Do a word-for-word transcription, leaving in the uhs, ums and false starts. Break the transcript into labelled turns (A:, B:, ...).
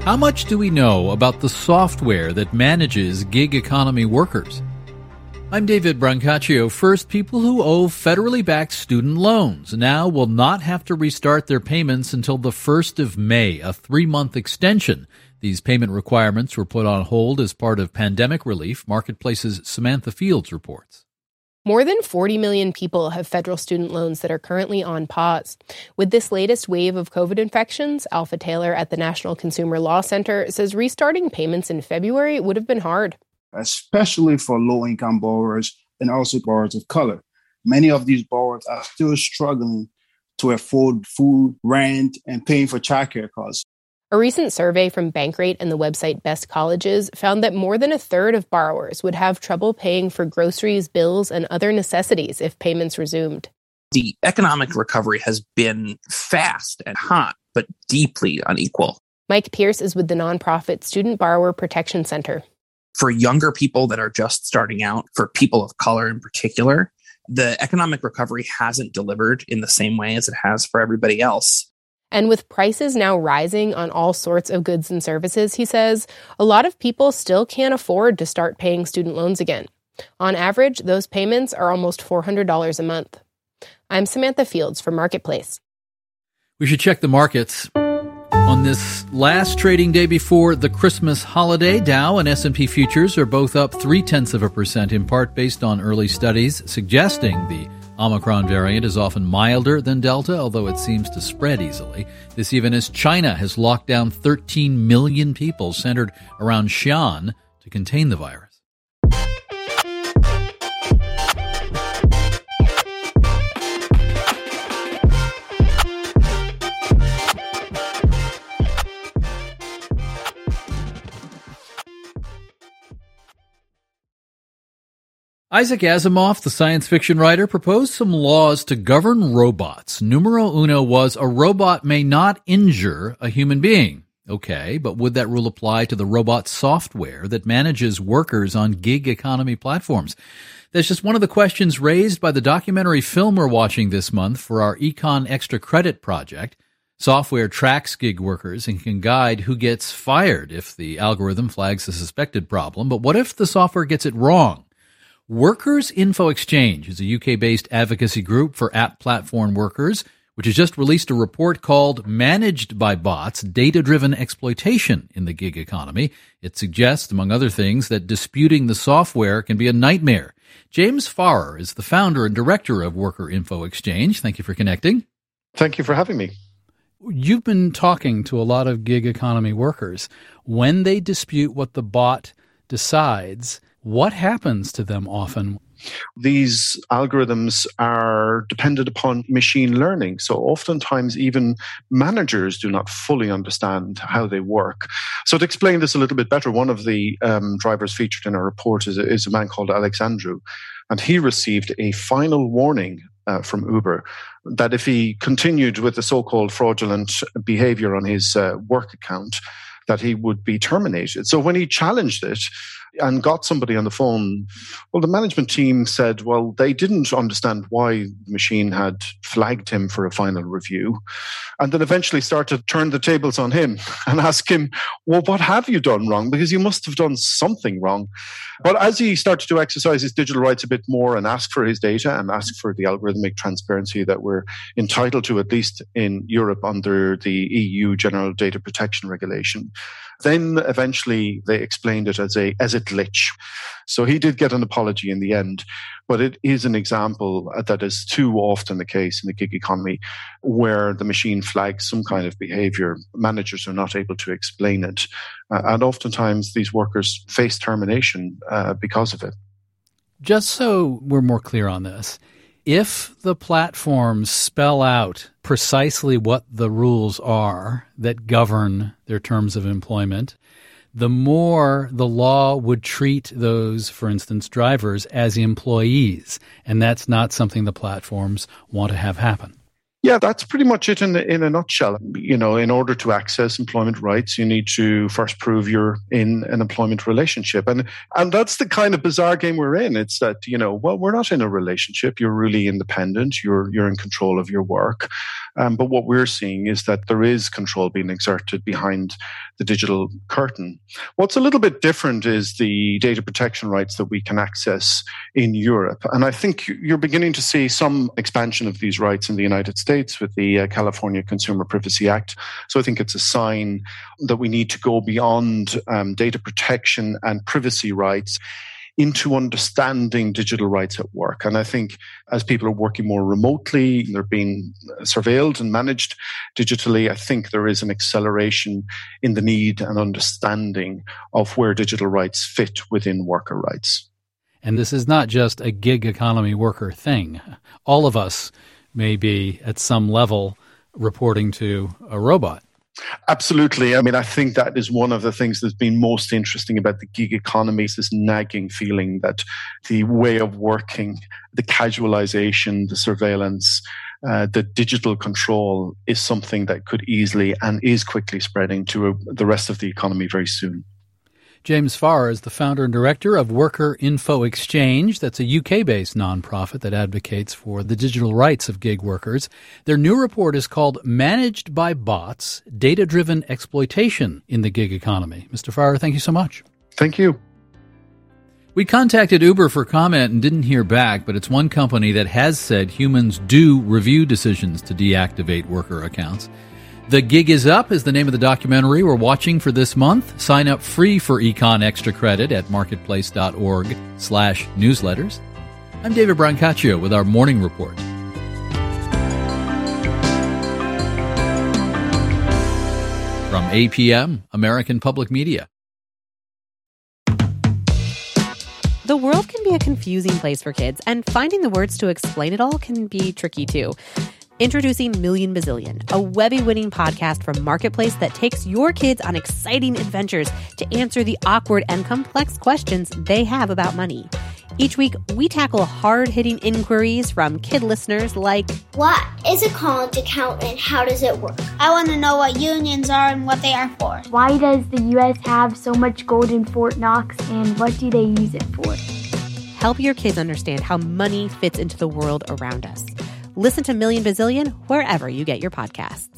A: How much do we know about the software that manages gig economy workers? I'm David Brancaccio. First, people who owe federally backed student loans now will not have to restart their payments until the first of May, a three-month extension. These payment requirements were put on hold as part of pandemic relief, Marketplace's Samantha Fields reports.
B: More than forty million people have federal student loans that are currently on pause. With this latest wave of COVID infections, Alpha Taylor at the National Consumer Law Center says restarting payments in February would have been hard.
C: Especially for low-income borrowers and also borrowers of color. Many of these borrowers are still struggling to afford food, rent, and paying for childcare costs.
B: A recent survey from Bankrate and the website Best Colleges found that more than a third of borrowers would have trouble paying for groceries, bills, and other necessities if payments resumed.
D: The economic recovery has been fast and hot, but deeply unequal.
B: Mike Pierce is with the nonprofit Student Borrower Protection Center.
D: For younger people that are just starting out, for people of color in particular, the economic recovery hasn't delivered in the same way as it has for everybody else.
B: And with prices now rising on all sorts of goods and services, he says, a lot of people still can't afford to start paying student loans again. On average, those payments are almost four hundred dollars a month. I'm Samantha Fields for Marketplace.
A: We should check the markets. On this last trading day before the Christmas holiday, Dow and S and P futures are both up three-tenths of a percent, in part based on early studies suggesting the Omicron variant is often milder than Delta, although it seems to spread easily. This even as China has locked down thirteen million people centered around Xi'an to contain the virus. Isaac Asimov, the science fiction writer, proposed some laws to govern robots. Numero uno was a robot may not injure a human being. Okay, but would that rule apply to the robot software that manages workers on gig economy platforms? That's just one of the questions raised by the documentary film we're watching this month for our Econ Extra Credit project. Software tracks gig workers and can guide who gets fired if the algorithm flags a suspected problem. But what if the software gets it wrong? Workers Info Exchange is a U K-based advocacy group for app platform workers, which has just released a report called Managed by Bots, Data-Driven Exploitation in the Gig Economy. It suggests, among other things, that disputing the software can be a nightmare. James Farrer is the founder and director of Worker Info Exchange. Thank you for connecting.
E: Thank you for having me.
A: You've been talking to a lot of gig economy workers. When they dispute what the bot decides, what happens to them often?
E: These algorithms are dependent upon machine learning. So oftentimes even managers do not fully understand how they work. So to explain this a little bit better, one of the um, drivers featured in our report is, is a man called Alexandru. And he received a final warning uh, from Uber that if he continued with the so-called fraudulent behavior on his uh, work account, that he would be terminated. So when he challenged it and got somebody on the phone, well, the management team said, well, they didn't understand why the machine had flagged him for a final review. And then eventually started to turn the tables on him and ask him, well, what have you done wrong? Because you must have done something wrong. But as he started to exercise his digital rights a bit more and ask for his data and ask for the algorithmic transparency that we're entitled to, at least in Europe under the E U General Data Protection Regulation, then eventually they explained it as a as a glitch. So he did get an apology in the end, but it is an example that is too often the case in the gig economy where the machine flags some kind of behavior. Managers are not able to explain it. Uh, and oftentimes these workers face termination uh, because of it.
A: Just so we're more clear on this, if the platforms spell out precisely what the rules are that govern their terms of employment, the more the law would treat those, for instance, drivers as employees. And that's not something the platforms want to have happen.
E: Yeah, that's pretty much it in, in a nutshell. You know, in order to access employment rights, you need to first prove you're in an employment relationship. And and that's the kind of bizarre game we're in. It's that, you know, well, we're not in a relationship. You're really independent. You're you're in control of your work. Um, but what we're seeing is that there is control being exerted behind the digital curtain. What's a little bit different is the data protection rights that we can access in Europe. And I think you're beginning to see some expansion of these rights in the United States with the uh, California Consumer Privacy Act. So I think it's a sign that we need to go beyond um, data protection and privacy rights into understanding digital rights at work. And I think as people are working more remotely, they're being surveilled and managed digitally, I think there is an acceleration in the need and understanding of where digital rights fit within worker rights.
A: And this is not just a gig economy worker thing. All of us may be at some level reporting to a robot.
E: Absolutely. I mean, I think that is one of the things that's been most interesting about the gig economy is this nagging feeling that the way of working, the casualization, the surveillance, uh, the digital control is something that could easily and is quickly spreading to a, the rest of the economy very soon.
A: James Farr is the founder and director of Worker Info Exchange. That's a U K-based nonprofit that advocates for the digital rights of gig workers. Their new report is called Managed by Bots, Data-Driven Exploitation in the Gig Economy. Mister Farr, thank you so much.
E: Thank you.
A: We contacted Uber for comment and didn't hear back, but it's one company that has said humans do review decisions to deactivate worker accounts. The Gig is Up is the name of the documentary we're watching for this month. Sign up free for Econ Extra Credit at marketplace.org slash newsletters. I'm David Brancaccio with our morning report. From A P M, American Public Media.
F: The world can be a confusing place for kids, and finding the words to explain it all can be tricky too. Introducing Million Bazillion, a Webby-winning podcast from Marketplace that takes your kids on exciting adventures to answer the awkward and complex questions they have about money. Each week, we tackle hard-hitting inquiries from kid listeners like,
G: what is a college account and how does it work? I want to know what unions are and what they are for.
H: Why does the U S have so much gold in Fort Knox and what do they use it for?
F: Help your kids understand how money fits into the world around us. Listen to Million Bazillion wherever you get your podcasts.